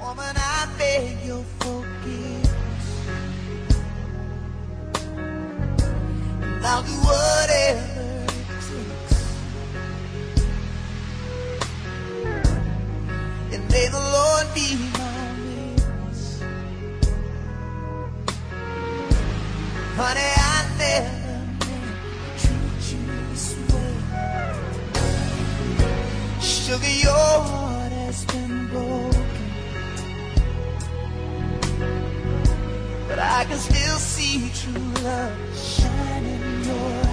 Woman, I beg your forgiveness. And I'll do whatever it takes. And may the Lord be my witness. Honey, I never meant to treat you this way. Sugar, your heart has been broken, but I can still see true love shining in your eyes.